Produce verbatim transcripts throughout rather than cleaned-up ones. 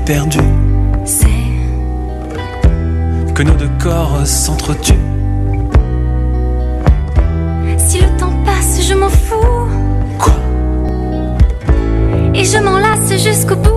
perdu. C'est que nos deux corps s'entretuent. Si le temps passe, je m'en fous. Quoi? Et je m'enlace jusqu'au bout.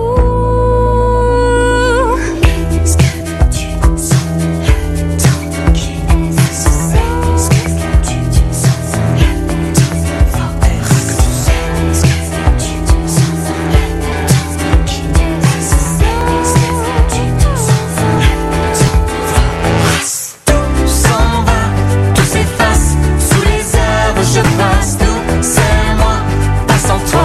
Est-ce que tu sens le temps qui est ce soir? Est-ce que tu sens le temps fort? Est-ce que tu sens le temps qui est ce soir? Est-ce que tu sens le temps fort? Tout s'en va, tout s'efface, sous les heures je passe. Tout c'est moi, pas sans toi.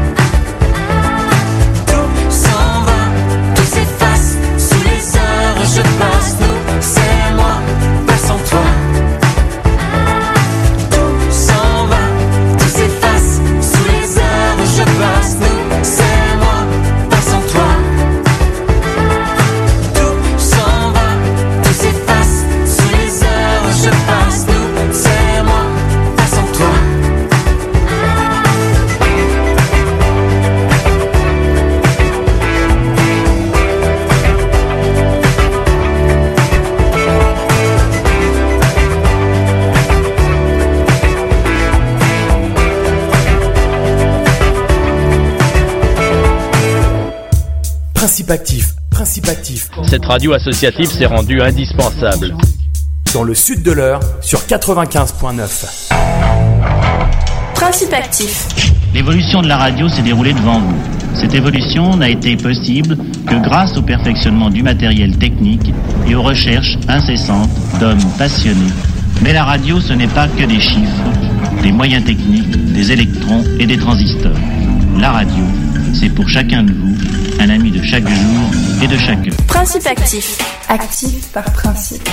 Principe actif, principe actif. Cette radio associative s'est rendue indispensable. Dans le sud de l'Eure, sur quatre-vingt-quinze virgule neuf. Principe actif. L'évolution de la radio s'est déroulée devant vous. Cette évolution n'a été possible que grâce au perfectionnement du matériel technique et aux recherches incessantes d'hommes passionnés. Mais la radio, ce n'est pas que des chiffres, des moyens techniques, des électrons et des transistors. La radio, c'est pour chacun de vous un ami de chaque jour et de chaque heure. Principe actif. Actif par principe.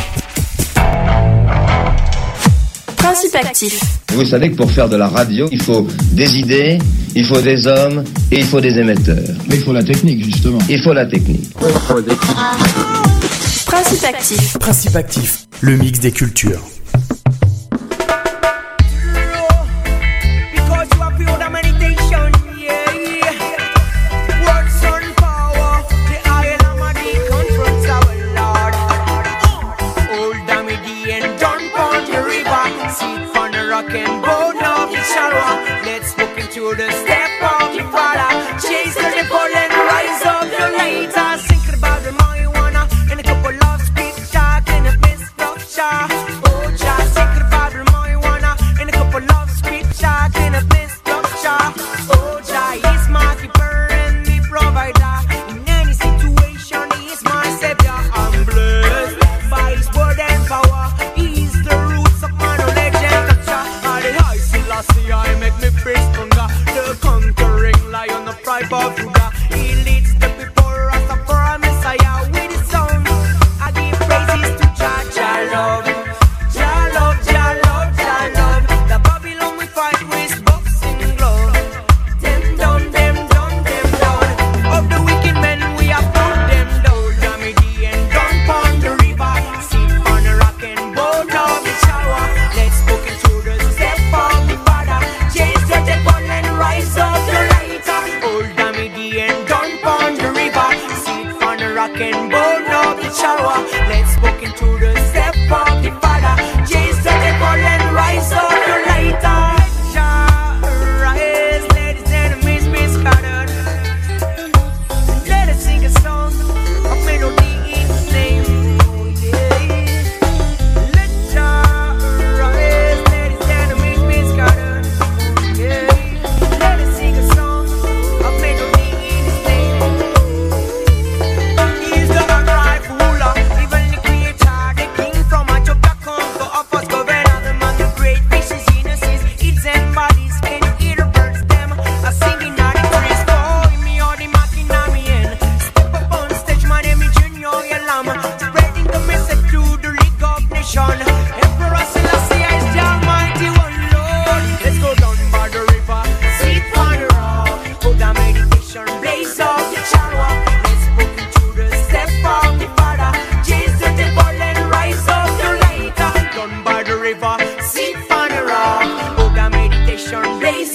Principe actif. Vous savez que pour faire de la radio, il faut des idées, il faut des hommes et il faut des émetteurs. Mais il faut la technique, justement. Il faut la technique. Principe actif. Principe actif, le mix des cultures.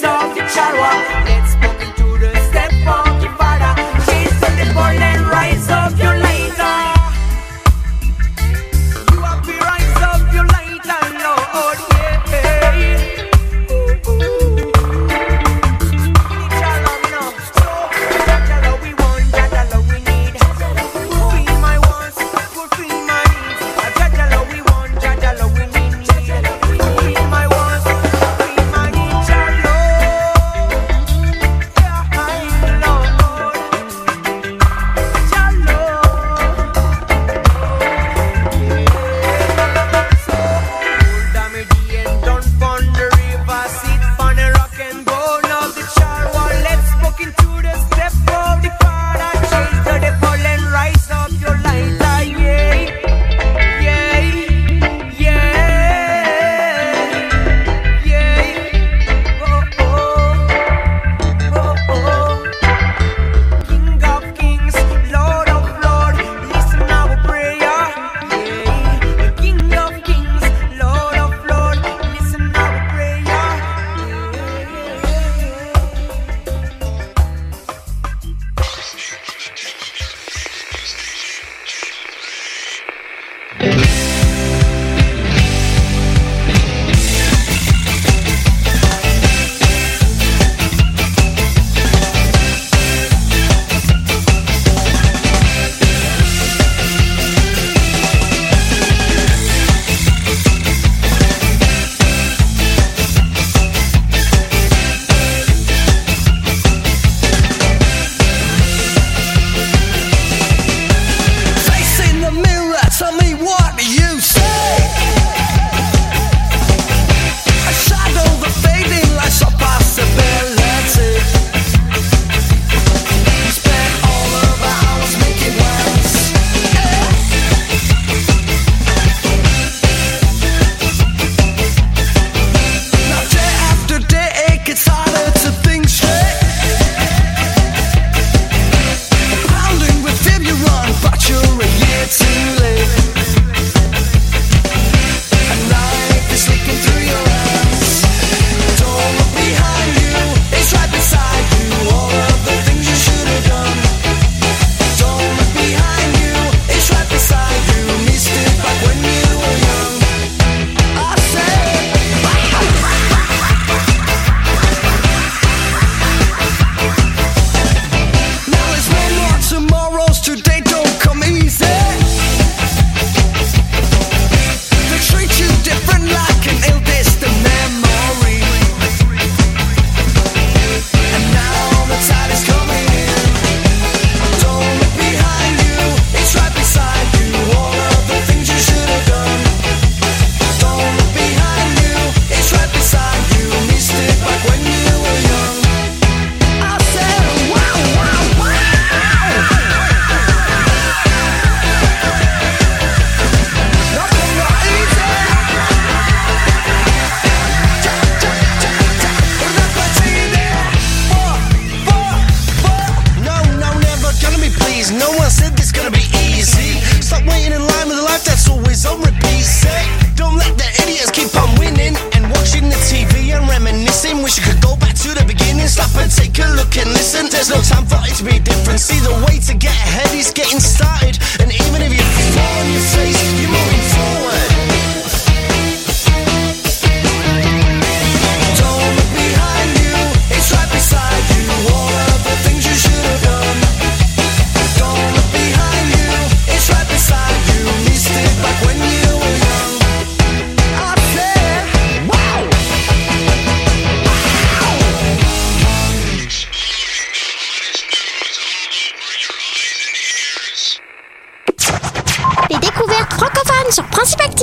Let's walk into the step of the Father. Jesus, the fall and rise up.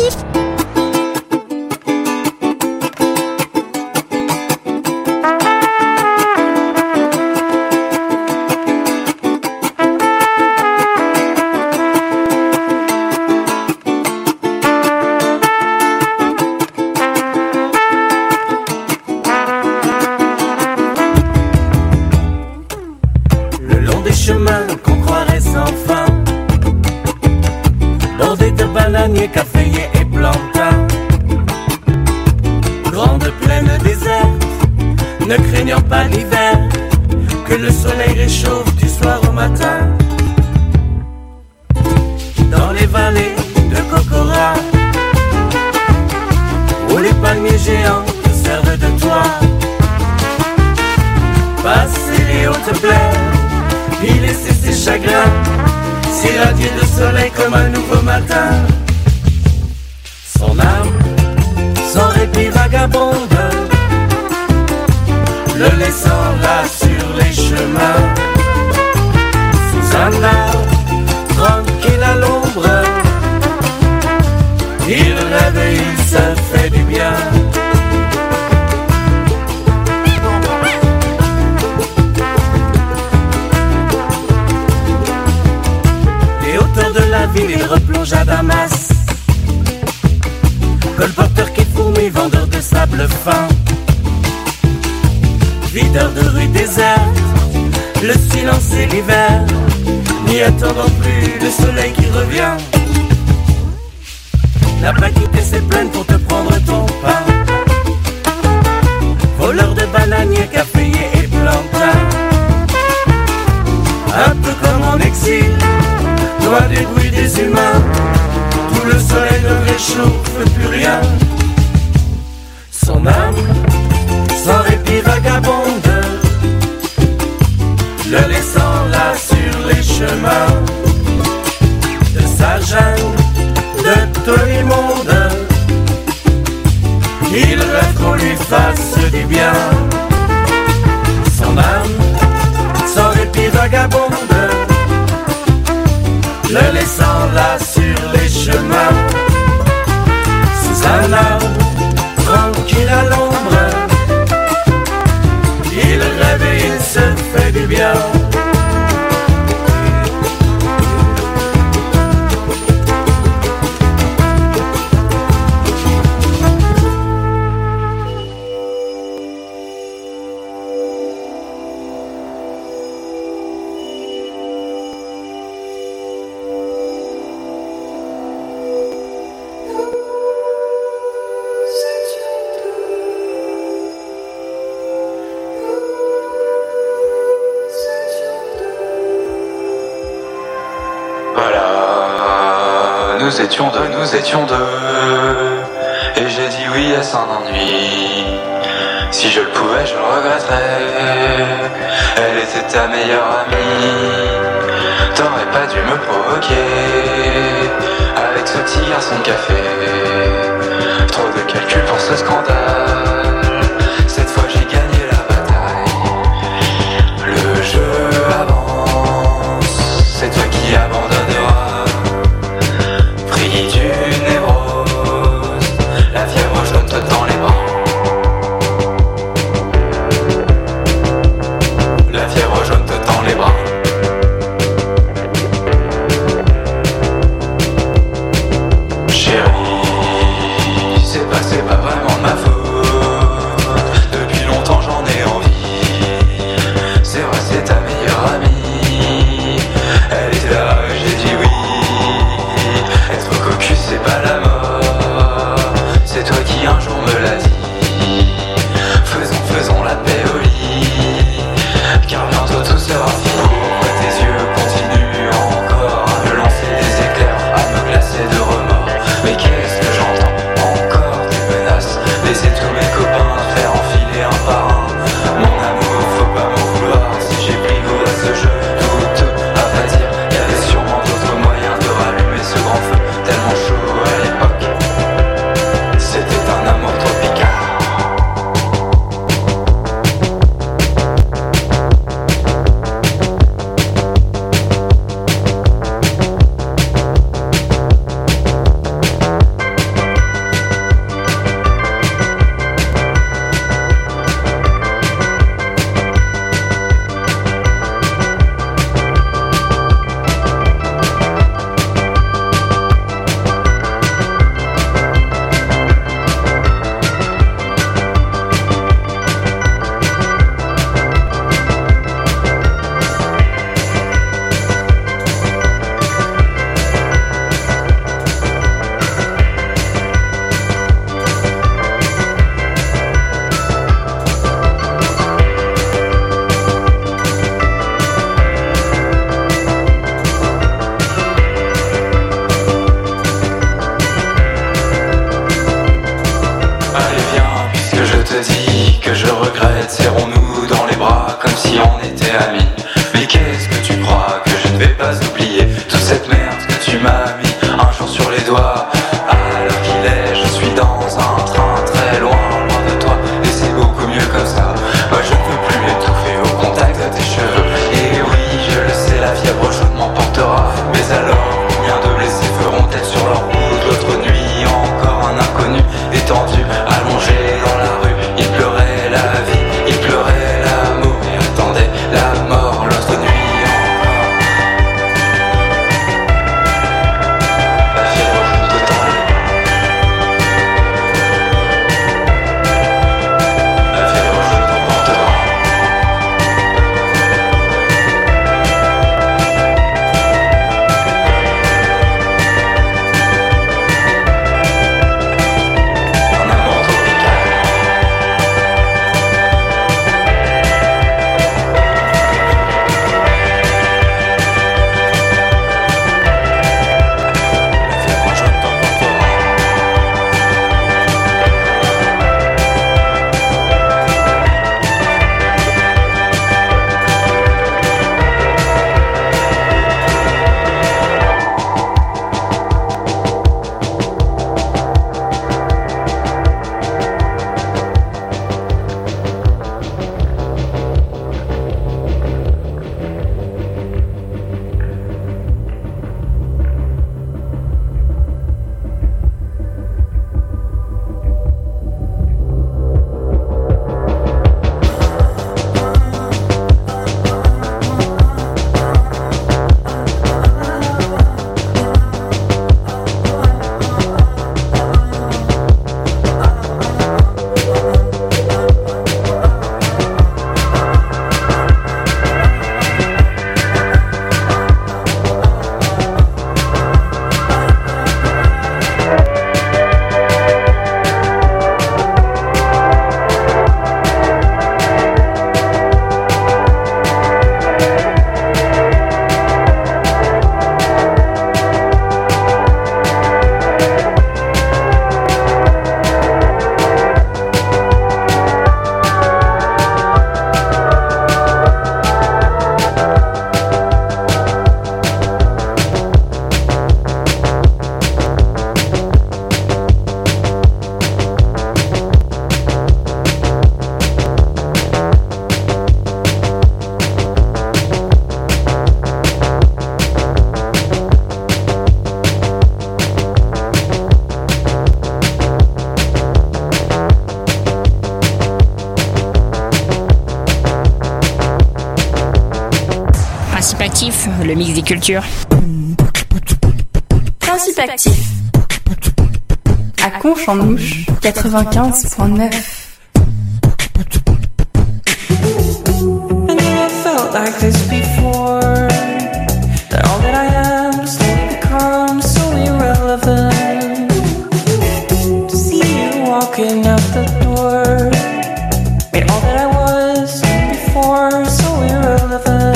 Passif. Caféiers et plantains, grande plaine déserte, ne craignant pas l'hiver, que le soleil réchauffe du soir au matin. Dans les vallées de Kokora, où les palmiers géants te servent de toit, passer les hautes plaines, y laisser ses chagrins, s'irradier de soleil comme un nouveau matin. Son âme, sans répit vagabonde, le laissant là sur les chemins, sous un arbre, tranquille à l'ombre, il rêve et il se fait du bien. Les hauteurs de la ville, il replonge à Damas, colporteur qui fourmille, vendeur de sable fin, videur de rues désertes, le silence et l'hiver, n'y attendant plus le soleil qui revient. N'a pas quitté ses plaines pour te prendre ton pain, voleur de bananiers, caféiers et plantains, un peu comme en exil, loin des bruits des humains, où le soleil ne réchauffe plus rien. Son âme, sans répit vagabonde, le laissant là sur les chemins de sa jungle, de tout le monde, il rêve qu'on lui fasse du bien. Son âme, sans répit vagabonde, le laissant là sur les chemins, sous un arbre, tranquille à l'ombre, il rêve et il se fait du bien. Nous étions deux, nous étions deux, et j'ai dit oui à son ennui. Si je le pouvais, je le regretterais. Elle était ta meilleure amie. T'aurais pas dû me provoquer avec ce petit garçon de café. Trop de calculs pour ce scandale. Cette fois j'ai gagné la bataille. Le jeu avance, c'est toi qui abandonneras. Pris d'une névrose, la fièvre jaune te tend les bras. La fièvre jaune te tend les bras. Chérie, se dit que je regrette. Serrons-nous dans les bras comme si on était amis. Mais qu'est-ce que tu crois que je ne vais pas oublier toute cette merde que tu m'as mis un jour sur les doigts. À l'heure qu'il est, je suis dans un train très loin, loin de toi. Et c'est beaucoup mieux comme ça. Moi je ne veux plus m'étouffer au contact de tes cheveux. Et oui, je le sais, la fièvre chaude m'emportera. Mais alors, combien de blessés feront-elles sur leur route? L'autre nuit, encore un inconnu étendu, allongé dans la rue. Il pleurait la vie, il pleurait l'amour et attendait la mort. L'autre nuit encore, la fièvre chaude t'attend. La fièvre chaude t'emportera. Un amour tropical. La fièvre chaude t'emportera. Principe actif, le mix des cultures. Principe actif. À Conche-en-Ouche, quatre-vingt-quinze virgule neuf. I never felt like this before. That all that I am slowly becomes so irrelevant. To see you walking out the door made all that I was before so irrelevant.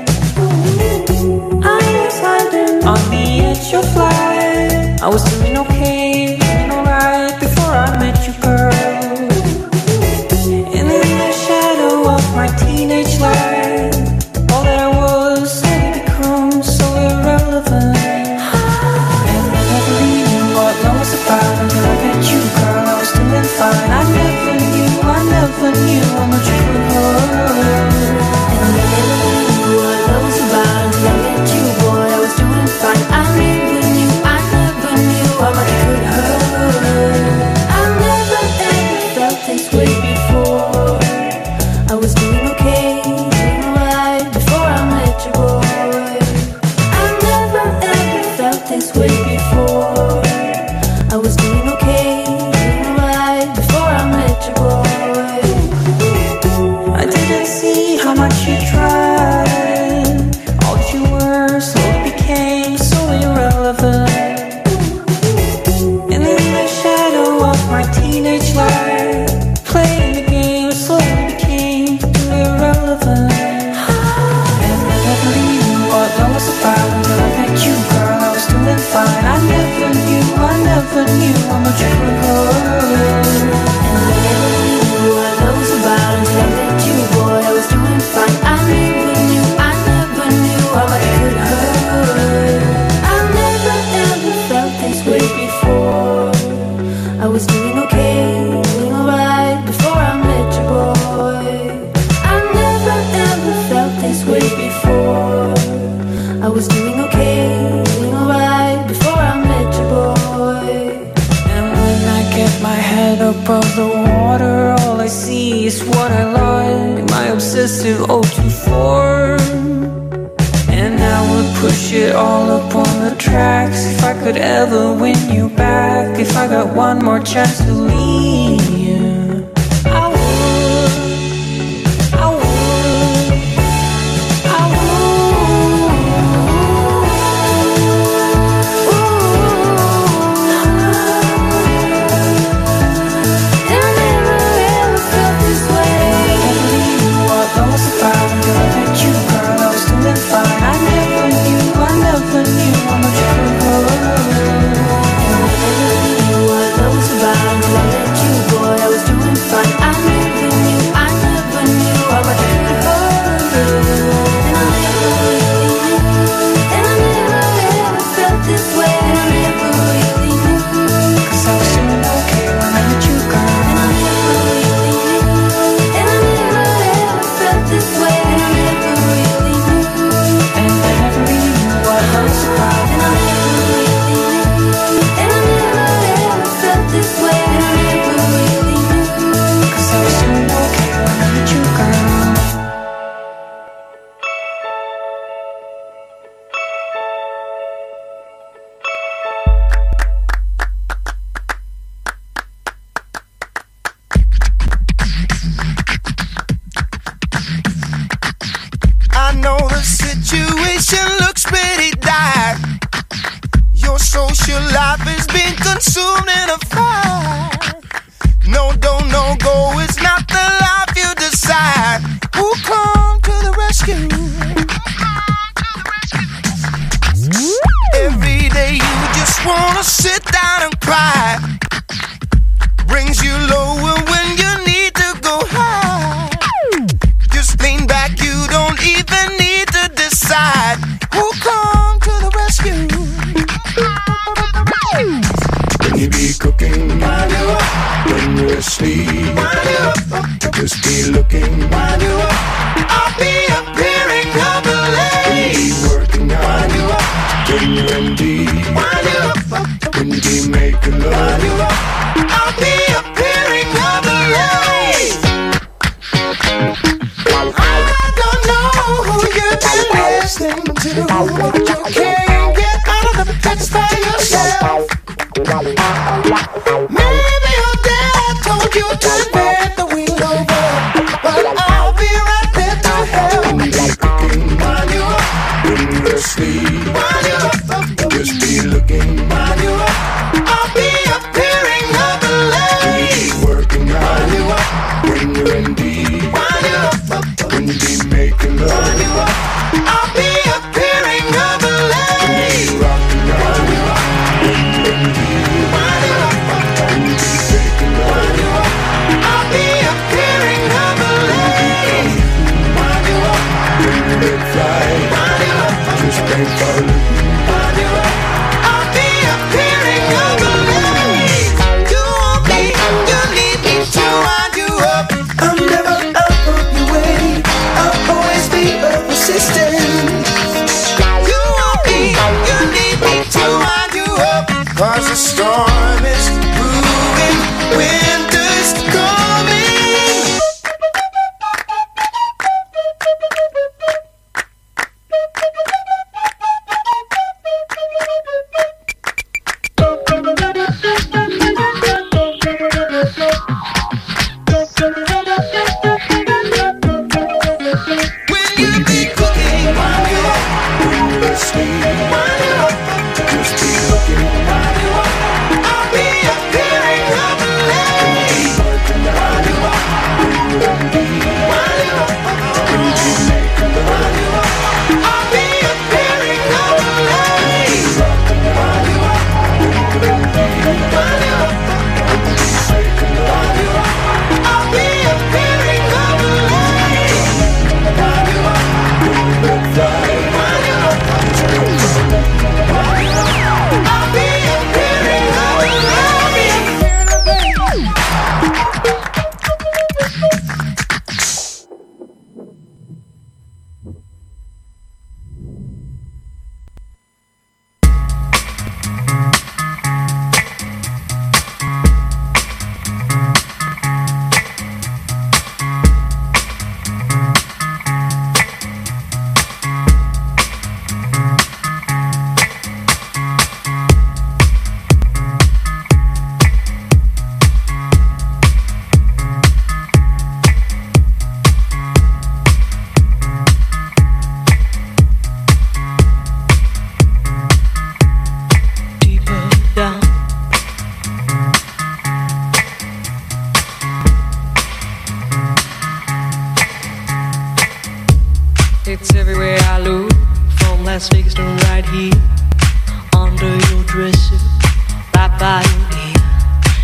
I was hiding on the edge of life. I was doing okay, doing alright before I met you, girl. And in the shadow of my teenage life, all that I was slowly becomes so irrelevant. And I never knew what love was about until I met you, girl. I was doing fine. I never knew, I never knew how much you could hurt. And I never knew what love was about until I met you, boy. I was doing fine. I never knew, I never knew how much you could hurt. I never ever felt this way before. I was doing okay, doing alright before I met you, boy. I never ever felt this way before. I was doing okay, doing alright before I met you, boy. I didn't see how much you tried. All that you were slowly became so irrelevant. And in the shadow of my teenage life, playing the game slowly became too irrelevant. And I never knew what love was about until I met you, girl. I was doing fine. I never knew, I never knew how much you could hurt. And I never knew was doing okay, doing alright before I met your boy. I never ever felt this way before. I was doing okay, doing alright before I met your boy. And when I get my head above the water, all I see is what I like, my obsessive O two four. And I would push it all up on the tracks if I could ever win you back. If I got one more chance to leave you, I would, I would, I would. And I never ever felt this way. I never knew what love was about until I met you, girl. I was doing fine. I never knew, I never knew how much you were. What love was about until I met you, boy. I was doing fine. I never knew, I never knew how much you hurt. And I never really knew, and I never ever felt this way. And I never really knew, 'Cause I was doing okay when I met you, girl. and I never really knew, and I never ever felt this way. And I never really knew, And I never really knew what love was about. and I never really knew, and I never ever felt this way. And I never really knew. 'Cause I was doing okay when I met you, girl. I know the situation looks pretty dire. Your social life has been consumed in a fire. No, don't, no go, it's not the life you decide. Who come to the rescue? Every day you just wanna sit down and cry. Brings you lower when you need to go high. Just lean back, you don't even need to decide. Who come to the rescue? When you be cooking, wind you up. When you're asleep, wind you up. Just be looking, wind you up. I'll be appearing up late. When you be working out, wind you up. When you're in deep, Wind you up, when you be making love, wind you up. I'll be appearing up late. I don't know who you've been listening to, but you can't get out of the pits by yourself. Maybe your dad told you to bend the wheel over, but I'll be right there to help. when you be cooking, Wind you up, when you're asleep, wind you up. just be looking.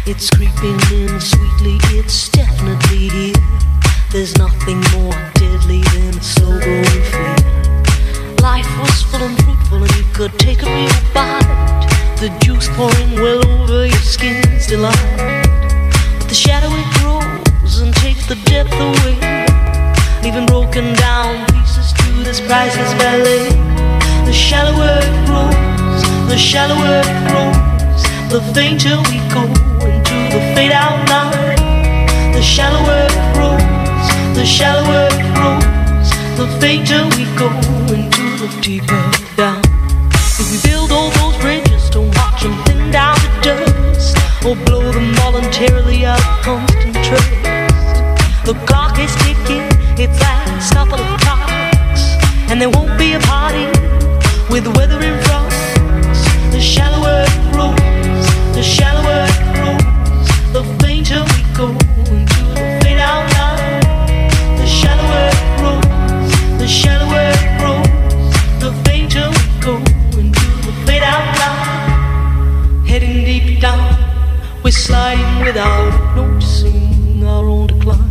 It's creeping in sweetly, it's definitely here. There's nothing more deadly than a slow-growing fear. Life was full and fruitful and you could take a real bite. The juice pouring well over your skin's delight. But the shadow it grows and takes the depth away, leaving broken down pieces to this priceless ballet. The shallower it grows, the shallower it grows, the fainter we go into the fade out line. The shallower it grows, the shallower it grows, the fainter we go into the deeper down. If we build all those bridges, don't watch them thin down to dust, or blow them voluntarily out of constant trust. The clock is ticking, its last couple of clocks, and there won't be a party with weather in front. The shallower it grows, the shallower it grows, the fainter we go into the fade out line. The shallower it grows, the shallower it grows, the fainter we go into the fade out line. Heading deep down, we're sliding without noticing our own decline.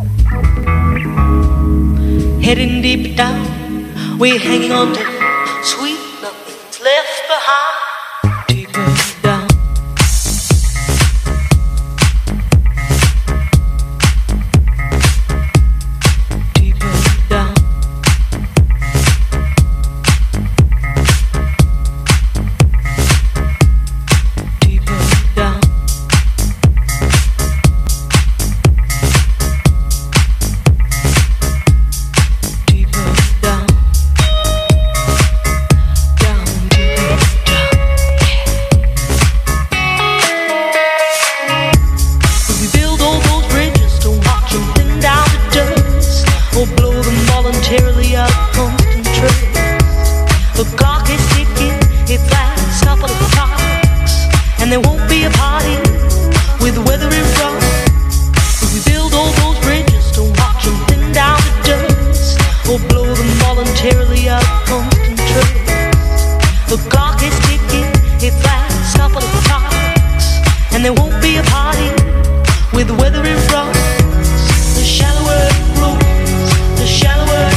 Heading deep down, we're hanging on to sweet nothing's left behind. Deeper down. Deeper down. Deeper down. Deeper down. Down, deeper down. If we build all those bridges, don't watch them thin down to dust, or blow them voluntarily out of constant trust. The clock is ticking, its last couple of clocks, and there won't be a party with weather in front. If we build all those bridges, don't watch them thin down to dust, or blow them voluntarily out of constant trust. The clock is ticking, its last couple of clocks, and there won't be a party with weather in front. The shallower it grows, the shallower